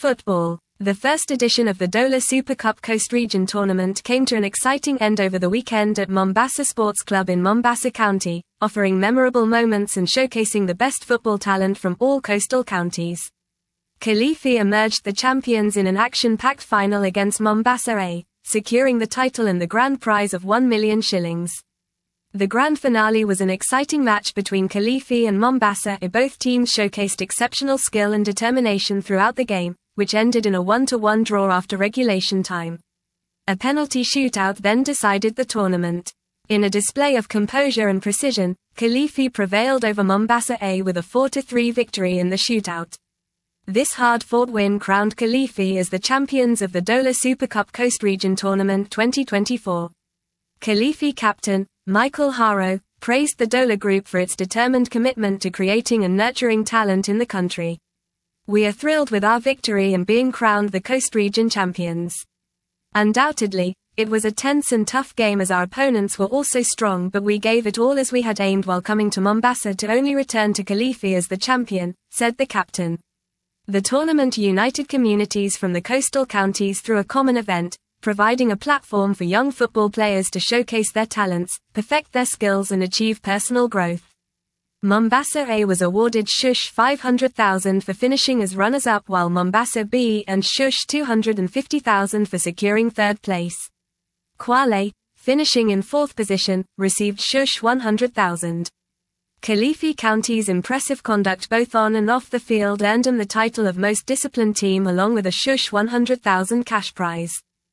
Football. The first edition of the Dola Super Cup Coast Region Tournament came to an exciting end over the weekend at Mombasa Sports Club in Mombasa County, offering memorable moments and showcasing the best football talent from all coastal counties. Kilifi emerged the champions in an action-packed final against Mombasa A, securing the title and the grand prize of 1 million shillings. The grand finale was an exciting match between Kilifi and Mombasa A. Both teams showcased exceptional skill and determination throughout the game, which ended in a 1-1 draw after regulation time. A penalty shootout then decided the tournament. In a display of composure and precision, Kilifi prevailed over Mombasa A with a 4-3 victory in the shootout. This hard-fought win crowned Kilifi as the champions of the Dola Super Cup Coast Region Tournament 2024. Kilifi captain, Michael Haro, praised the Dola Group for its determined commitment to creating and nurturing talent in the country. "We are thrilled with our victory and being crowned the Coast Region champions. Undoubtedly, it was a tense and tough game as our opponents were also strong, but we gave it all as we had aimed while coming to Mombasa to only return to Kilifi as the champion," said the captain. The tournament united communities from the coastal counties through a common event, providing a platform for young football players to showcase their talents, perfect their skills and achieve personal growth. Mombasa A was awarded Shush 500,000 for finishing as runners-up, while Mombasa B and Shush 250,000 for securing third place. Kwale, finishing in fourth position, received Shush 100,000. Kilifi County's impressive conduct both on and off the field earned them the title of most disciplined team along with a Shush 100,000 cash prize.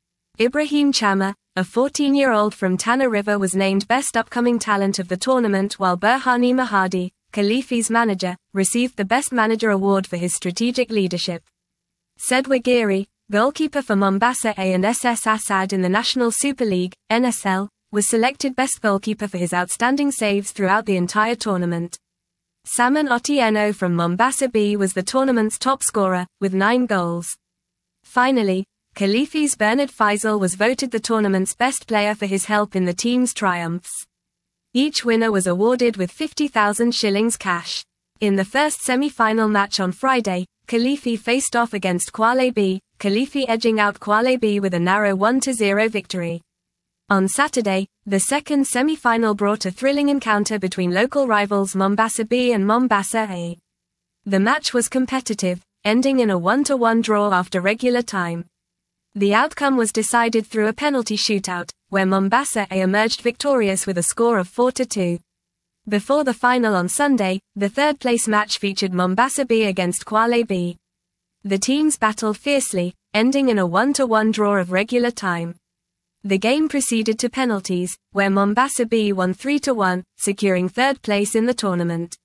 Ibrahim Chama, a 14-year-old from Tana River, was named Best Upcoming Talent of the tournament, while Burhani Mahadi, Kilifi's manager, received the Best Manager award for his strategic leadership. Said Wagiri, goalkeeper for Mombasa A and SS Assad in the National Super League, NSL, was selected Best Goalkeeper for his outstanding saves throughout the entire tournament. Salmon Otieno from Mombasa B was the tournament's top scorer, with 9 goals. Finally, Kilifi's Bernard Faisal was voted the tournament's best player for his help in the team's triumphs. Each winner was awarded with 50,000 shillings cash. In the first semi-final match on Friday, Kilifi faced off against Kwale B, Kilifi edging out Kwale B with a narrow 1-0 victory. On Saturday, the second semi-final brought a thrilling encounter between local rivals Mombasa B and Mombasa A. The match was competitive, ending in a 1-1 draw after regular time. The outcome was decided through a penalty shootout, where Mombasa A emerged victorious with a score of 4-2. Before the final on Sunday, the third-place match featured Mombasa B against Kwale B. The teams battled fiercely, ending in a 1-1 draw of regular time. The game proceeded to penalties, where Mombasa B won 3-1, securing third place in the tournament.